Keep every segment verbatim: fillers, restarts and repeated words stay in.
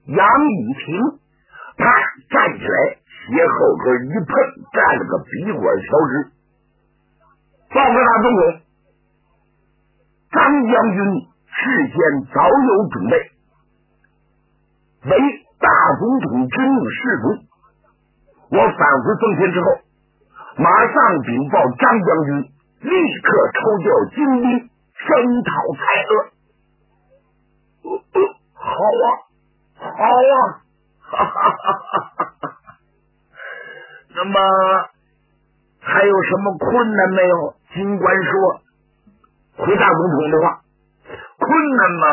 杨雨婷啪站起来，斜后跟一碰，站了个笔管乔直。报告大总统，张将军事先早有准备，为大总统之命是从。我返回奉天之后，马上禀报张将军，立刻抽调精兵，声讨蔡锷。呃呃，好啊，好啊，哈哈哈哈哈！那么还有什么困难没有？尽管说。回大总统的话，困难嘛，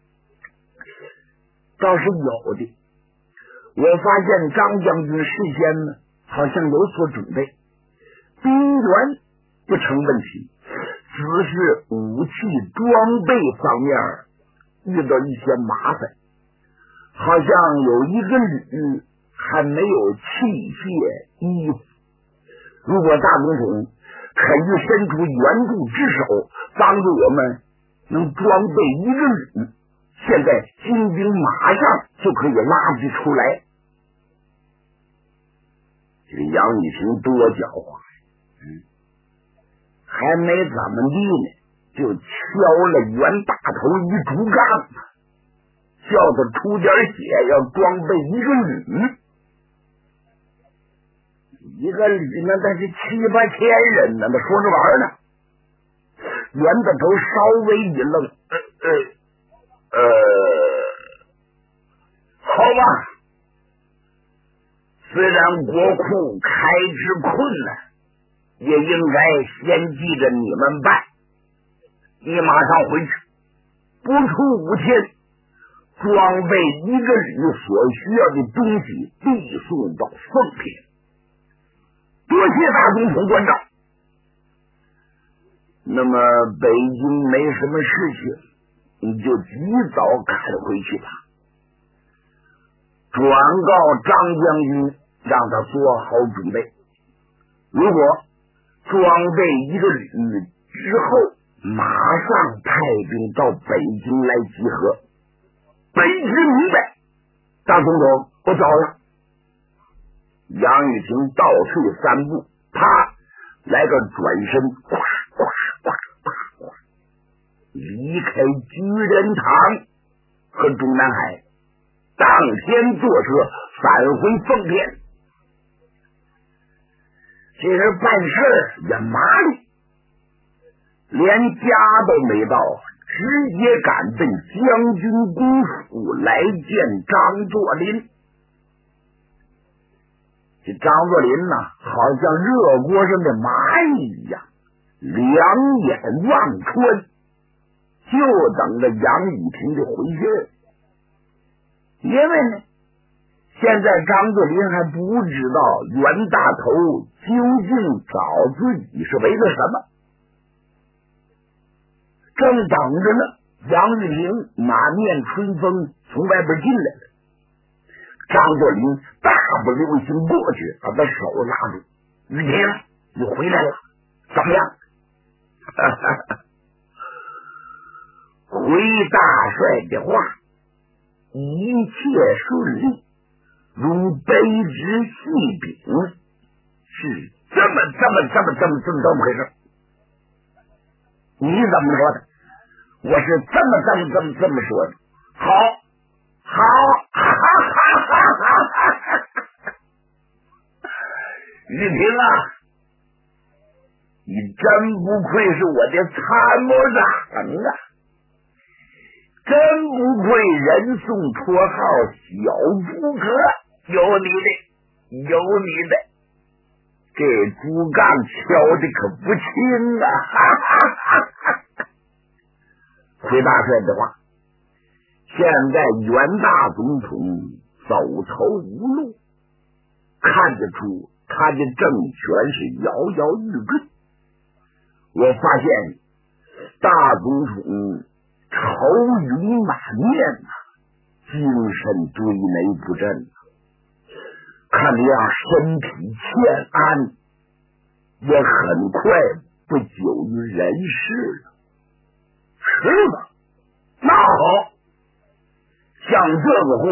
倒是有的。我发现张将军事先呢，好像有所准备，兵源不成问题，只是武器装备方面遇到一些麻烦，好像有一个旅还没有器械衣服。如果大总统肯于伸出援助之手，帮助我们能装备一个旅，现在精兵马上就可以拉集出来。这个杨雨婷多狡猾，嗯，还没怎么地呢，就敲了袁大头一竹杠，叫他出点血，要装备一个旅。一个旅呢，但是七八千人呢，那说这玩意儿呢。袁大头稍微一愣，呃呃呃，好吧，虽然国库开支困难，也应该先记着你们办。你马上回去，不出五天，装备一个旅所需要的东西必送到奉天。多谢大总统关照。那么北京没什么事情，你就及早赶回去吧。转告张将军，让他做好准备。如果装备一个旅之后，马上派兵到北京来集合。北京明白。大总统，我走了。杨雨婷倒退三步，啪来个转身，呱呱呱呱呱，离开居仁堂和中南海，当天坐车返回奉天。这人办事也麻利，连家都没到，直接赶奔将军公府来见张作霖。这张作霖呢，好像热锅上的蚂蚁一样，两眼望穿，就等着杨雨婷的回信。因为呢，现在张作霖还不知道袁大头究竟找自己是为了什么，正等着呢。杨雨婷满面春风从外边进来了，张作霖大步流星过去，把他手拉住。雨婷，你回来了，怎么样？回大帅的话，一切顺利，如卑职细禀，是这么这么这么这么这么这么回事。你怎么说的？我是这么这么这么这么说的。好，好，哈哈哈哈哈！雨婷啊，你真不愧是我的参谋长啊！真不愧人送绰号小诸葛，有你的，有你的，这竹杠敲的可不轻啊！哈哈哈哈！回大帅的话，现在袁大总统走投无路，看得出他的政权是摇摇欲坠。我发现大总统愁云满面啊，精神堆眉不振啊，看这样身体欠安，也很快不久于人世了。是吗？那好，像这个货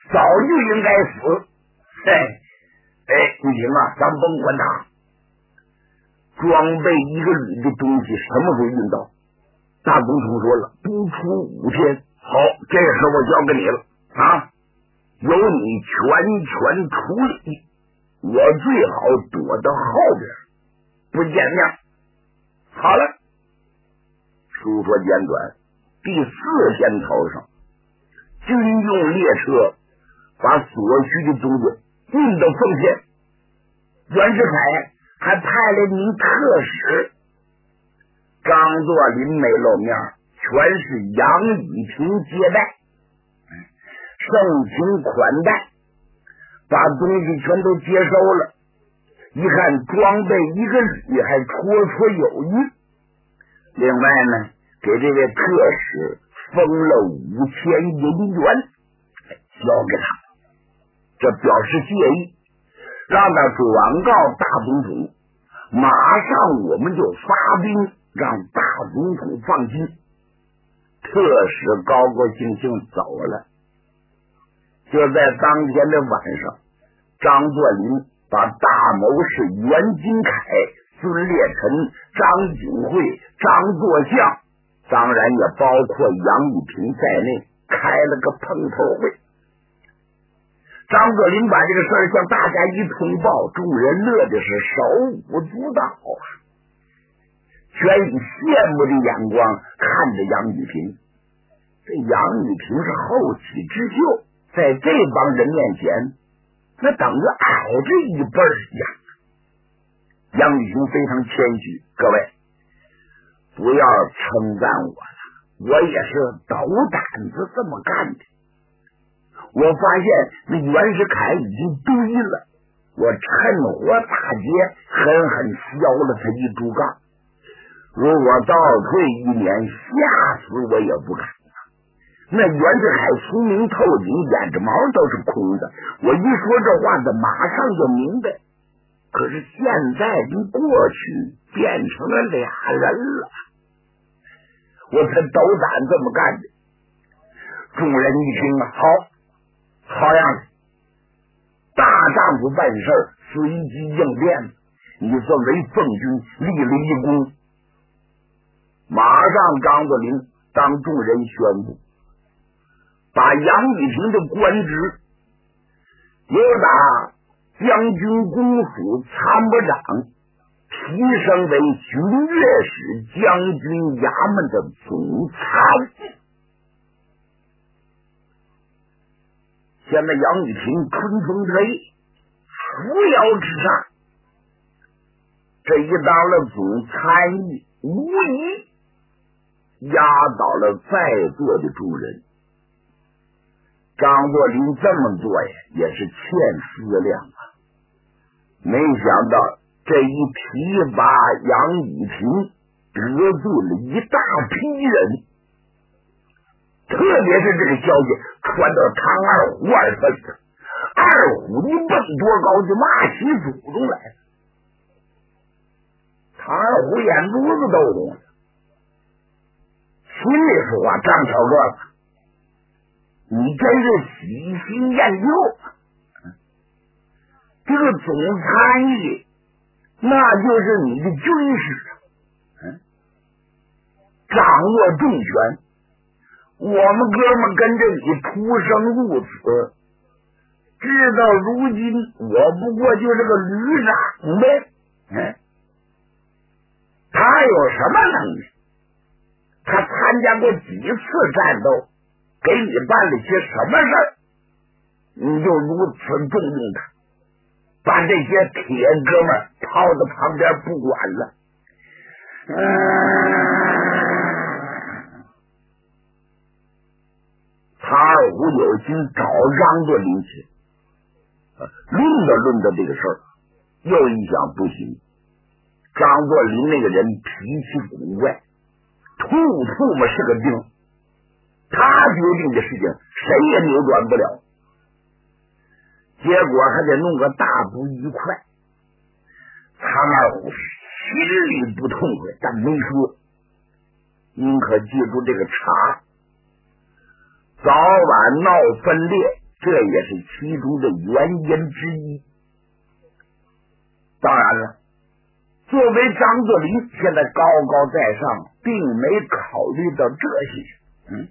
早就应该死。哎哎，你听啊，咱甭管他，装备一个旅的东西什么时候运到？大总统说了，不出五天。好，这事我交给你了啊，由你全权处理，我最好躲到后边不见面。好了，书说简短，第四天早上，军用列车把所需的东西运到奉县。袁世凯还派了名特使，张作霖没露面，全是杨宇平接待，盛情款待，把东西全都接收了。一看装备一个旅还绰绰有余，另外呢，给这位特使封了五千银元，交给他，这表示谢意，让他转告大总统，马上我们就发兵，让大总统放心。特使高高兴兴走了。就在当天的晚上，张作霖把大谋士袁金凯、孙烈臣、张景惠、张作相，当然也包括杨玉平在内，开了个碰头会。张作霖把这个事儿向大家一通报，众人乐的是手舞足蹈啊，全以羡慕的眼光看着杨玉平。这杨玉平是后起之秀，在这帮人面前那等于矮着一辈儿一样。杨玉平非常谦虚，各位不要称赞我了，我也是斗胆子这么干的。我发现那袁世凯已经堆了，我趁火打劫，狠狠削了他一竹杠。如果倒退一年，吓死我也不敢。那袁世凯聪明透顶，眼着毛都是空的，我一说这话他马上就明白。可是现在跟过去变成了俩人了，我才斗胆这么干的。众人一听啊，好好样的，大丈夫办事随机应变，你算为奉军立了一功。马上张作霖当众人宣布，把杨玉平的官职由打将军公署参谋长提升为巡阅使将军衙门的总参。现在杨玉平春风得意，扶摇直上，这一当了总参议，无疑压倒了在座的众人。张作霖这么做呀，也是欠思量啊。没想到这一提拔杨宇平，得罪了一大批人，特别是这个消息传到唐二虎耳朵里，二虎一蹦多高就骂起祖宗来了。唐二虎眼珠子都红了，心里说话，张小个子，你真是喜新厌旧。这个总参议那就是你的军师，嗯，掌握重权。我们哥们跟着你出生入死，知道如今我不过就是个旅长呗。嗯，他有什么能力？他参加过几次战斗，给你办了些什么事儿，你就如此重用他，把这些铁哥们抛到旁边不管了。嗯，唐二虎有心找张作霖去，论着论着这个事儿，又一想不行，张作霖那个人脾气古怪，吐吐沫是个钉，他决定的事情谁也扭转不了，结果还得弄个大不愉快。唐二虎心里不痛快，但没说。您可记住这个茬，早晚闹分裂， 这也是其中的原因之一。当然了，作为张作霖现在高高在上，并没考虑到这些。嗯，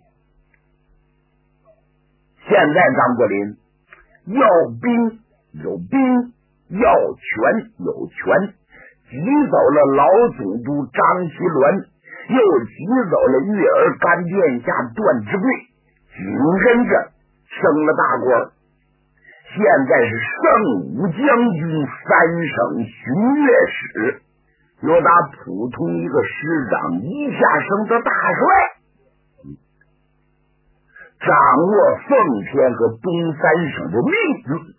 现在张作霖要兵有兵，要权有权，挤走了老总督张其鸾，又挤走了月儿干殿下段之贵，紧跟着升了大官。现在是圣武将军，三省巡阅使，又打普通一个师长一下升的大帅，掌握奉天和东三省的命运。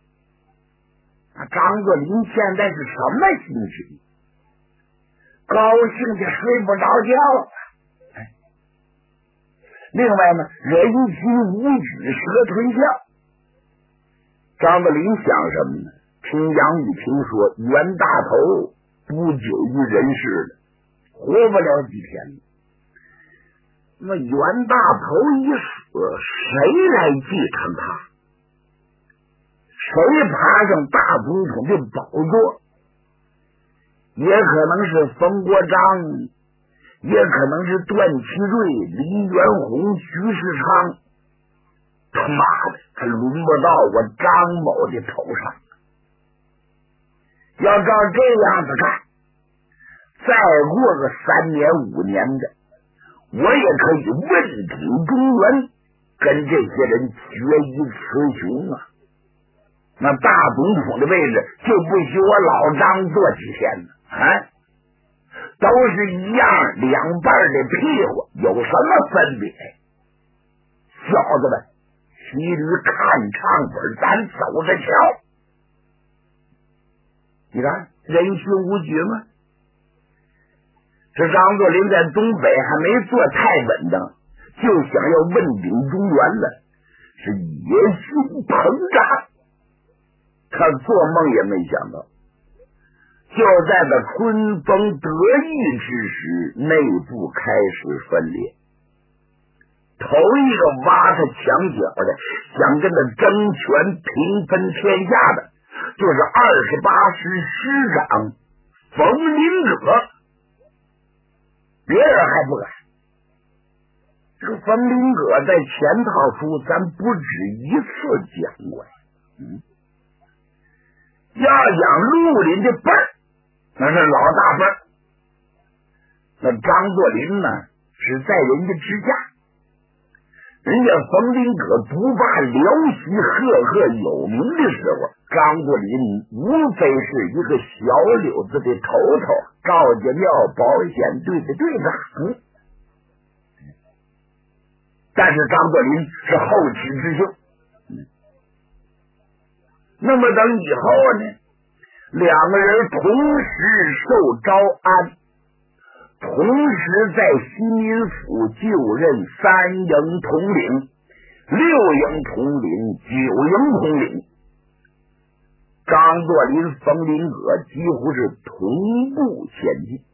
张作霖现在是什么心情？高兴的睡不着觉。另外呢，人心无举，蛇吞象。张作霖想什么呢？听杨玉平说，袁大头不久于人世了，活不了几天了。那么袁大头一死，谁来继承他？谁爬上大总统的宝座？也可能是冯国璋，也可能是段祺瑞、李元洪、徐世昌。他妈的，他轮不到我张某的头上。要照这样子看，再过个三年五年的，我也可以问鼎中原，跟这些人决一雌雄啊！那大总统的位置就不许我老张坐几天了啊！都是一样两半的屁股，有什么分别？小子们，骑驴看唱本，咱走着瞧。你看人心无局吗？这张作霖在东北还没坐太稳当，就想要问鼎中原了，是野心膨胀。他做梦也没想到，就在这春风得意之时，内部开始分裂。头一个挖他墙角的，想跟他争权平分天下的，就是二十八师师长冯林葛。别人还不敢，这个冯林葛在前套书咱不止一次讲过呀。嗯，要讲绿林的辈儿，那是老大辈儿。那张作霖呢，是在人家之下。人家冯林葛独霸辽西赫赫有名的时候，张作霖无非是一个小柳子的头头，赵家庙保险队的队长。但是张作霖是后起之秀。那么等以后呢，两个人同时受招安，同时在西民府就任三营统领、六营统领、九营统领。张作霖、冯林葛几乎是同步前进。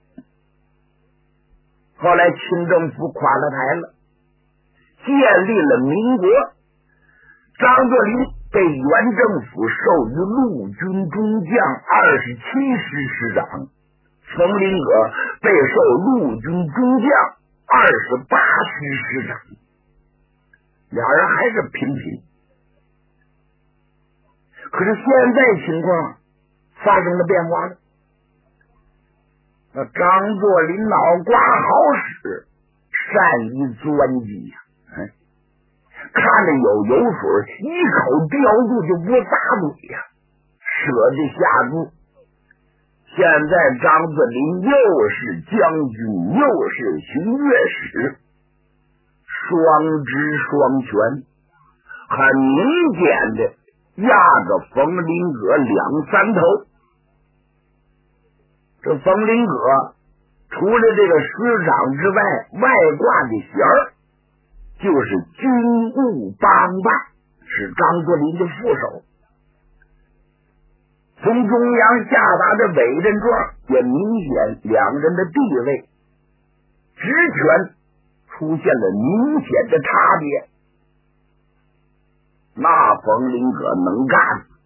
后来清政府垮了台了，建立了民国。张作霖被原政府授予陆军中将二十七师师长，冯林葛被授陆军中将二十八师师长，俩人还是平平。可是现在情况发生了变化了。那张作霖脑瓜好使，善于钻机呀、啊嗯，看着有油水，一口叼住就不撒嘴呀、啊，舍得下注。现在张作霖又是将军，又是巡阅使，双职双权，很明显的压着冯林葛两三头。这冯林葛除了这个师长之外，外挂的衔儿就是军务帮办，是张作霖的副手。从中央下达的委任状也明显两人的地位、职权出现了明显的差别。 那冯林阁能干，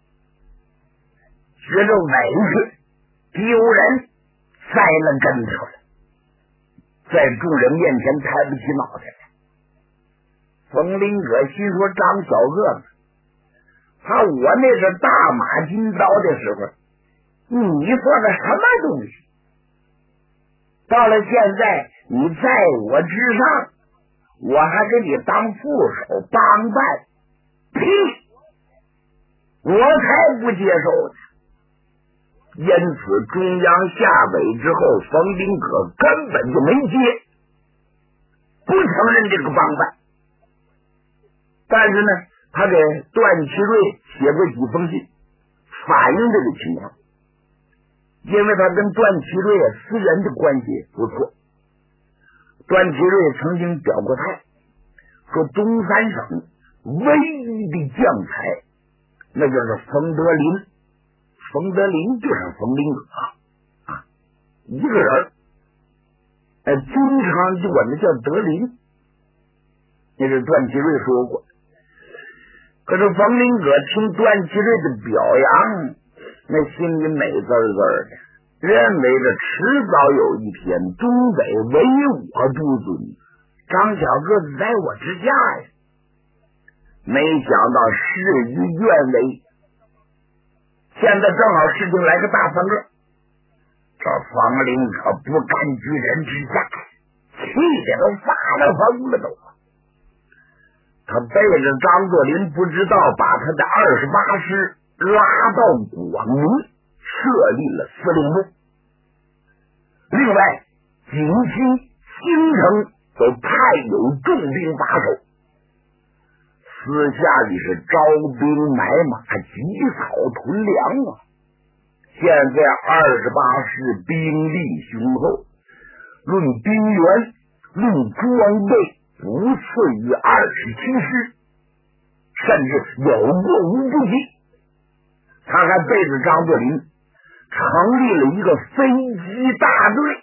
觉着委屈丢人，栽了跟头了，在众人面前抬不起脑袋来。冯林阁心说，张小个子，他我那是大马金刀的时候，你算个什么东西？到了现在你在我之上，我还给你当副手帮办，呸！我才不接受呢。因此中央下委之后，冯林阁根本就没接，不承认这个帮办。但是呢，他给段祺瑞写过几封信，反映这个情况。因为他跟段祺瑞私人的关系不错，段祺瑞曾经表过态，说东三省唯一的将才，那就是冯德林。冯德林就是冯林阁啊，一个人，哎，经常就管他叫德林，那是段祺瑞说过。可是冯林阁听段祺瑞的表扬，那心里美滋滋的，认为这迟早有一天东北唯我独尊，张小个子在我之下呀。没想到事与愿违，现在正好事情来个大翻个，这冯林可不甘居人之下，气的都发了疯了都。他背着张作霖不知道把他的二十八师拉到广宁，设立了司令部。另外锦西、京城都派有重兵把守，私下里是招兵买马，积草屯粮啊。现在二十八师兵力雄厚，论兵员，论装备，不次于二十七师，甚至有过无不及。他还背着张作霖成立了一个飞机大队，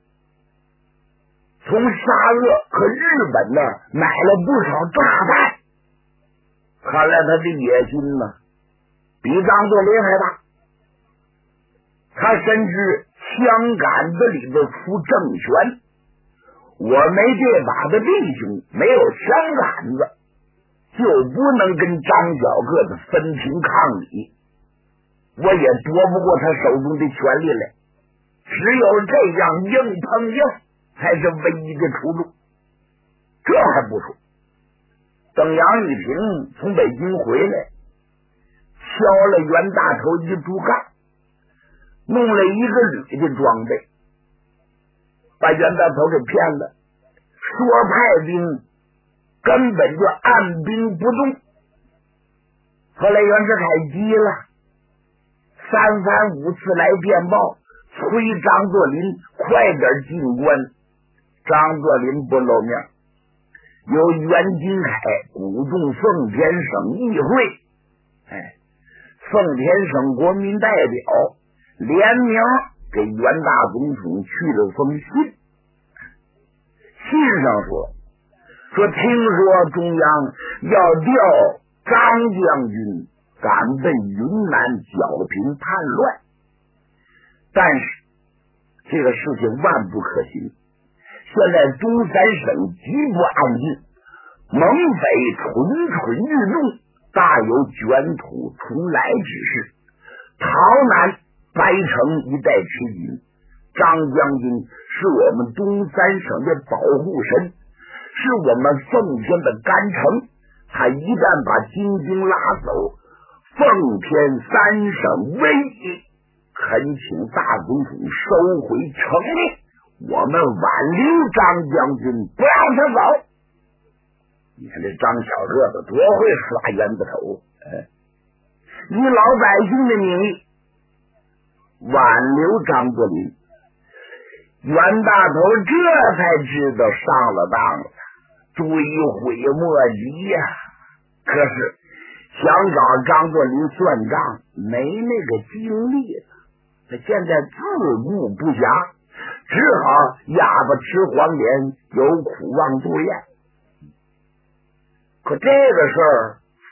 从沙俄和日本呢买了不少炸弹。看来他的野心呢比张作霖还大，他深知枪杆子里头出政权，我没这把的弟兄，没有枪杆子，就不能跟张小个子分庭抗礼，我也夺不过他手中的权力来。只有这样硬碰硬才是唯一的出路。这还不说，等杨玉平从北京回来，敲了袁大头一竹杠，弄了一个旅的装备，把袁大头给骗了，说派兵根本就按兵不动。后来袁世凯急了，三番五次来电报，催张作霖快点进关。张作霖不露面，由袁金凯鼓动奉天省议会，哎，奉天省国民代表联名给袁大总统去了封信。信上说说听说中央要调张将军赶奔云南剿平叛乱，但是这个事情万不可行。现在东三省极不安静，蒙北蠢蠢欲动，大有卷土重来之势。逃南白城一带吃紧，张将军是我们东三省的保护神，是我们奉天的干城，他一旦把金兵拉走，奉天三省危机，恳请大总统收回成命，我们挽留张将军，不让他走。你看这张小个子多会耍冤子头，哎，以老百姓的名义挽留张作霖。袁大头这才知道上了当了，追悔莫及呀、啊。可是想找张作霖算账，没那个精力了。他现在自顾不暇，只好哑巴吃黄连，有苦忘杜咽。可这个事儿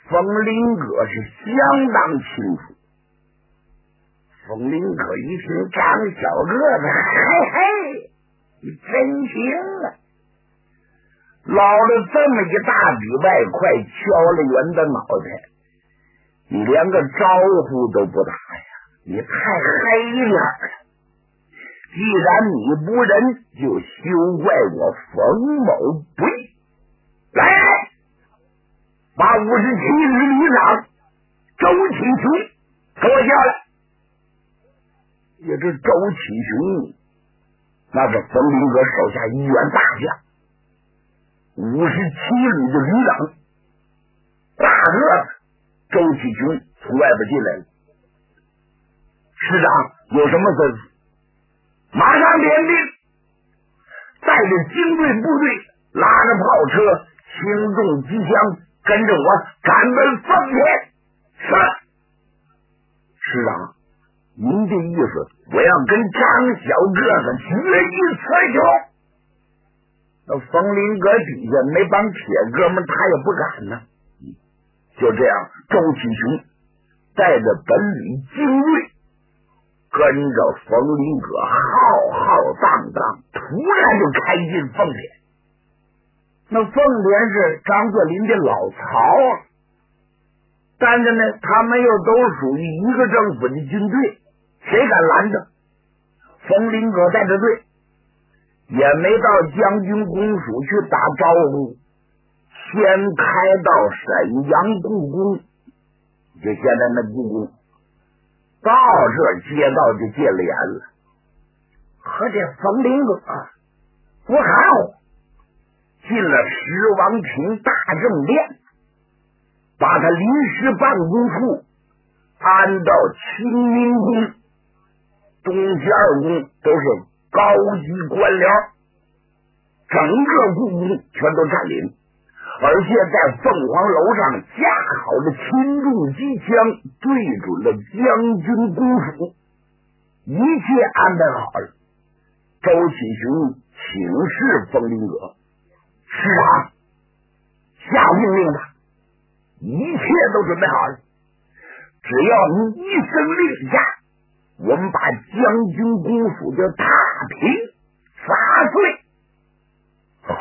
风林哥是相当清楚。风林哥一听张小个子，嘿嘿，你真行啊！捞了这么一大笔外快，敲了圆的脑袋，你连个招呼都不打呀！你太黑脸了！既然你不仁，就休怪我冯某不义。来，把五十七旅旅长周启雄给我叫来。也这周启雄，那是冯林阁手下一员大将，五十七旅的旅长，大个子。周启雄从外边进来了。师长有什么吩咐？马上点兵，带着精锐部队，拉着炮车，轻重机枪，跟着我赶奔奉天。是。师长，您的意思，我要跟张小个子决一雌雄。那冯林阁底下没帮铁哥们，他也不敢呢。就这样，周启雄带着本旅精锐，跟着冯林阁浩浩荡荡，突然就开进奉天。那奉天是张作霖的老巢啊，但是呢，他们又都属于一个政府的军队，谁敢拦着？冯林阁带着队，也没到将军公署去打招呼，先开到沈阳故宫，就现在那故宫，到这街道就见脸了。和这冯林阁不含糊，进了十王亭大正殿，把他临时办公处安到清明宫，东西二宫都是高级官僚，整个故宫全都占领，而且在凤凰楼上架好了轻重机枪，对准了将军公署，一切安排好了。周启雄请示冯林阁，师长，下命令吧，一切都准备好了，只要你一声令下，我们把将军公署就踏平砸碎。好，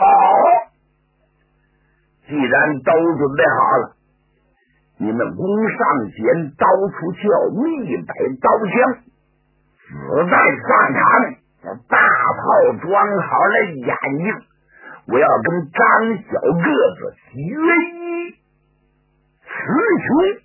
既然都准备好了，你们弓上弦，刀出鞘，密摆刀枪，子弹上膛，大炮装好了眼睛，我要跟张小个子决一雌雄。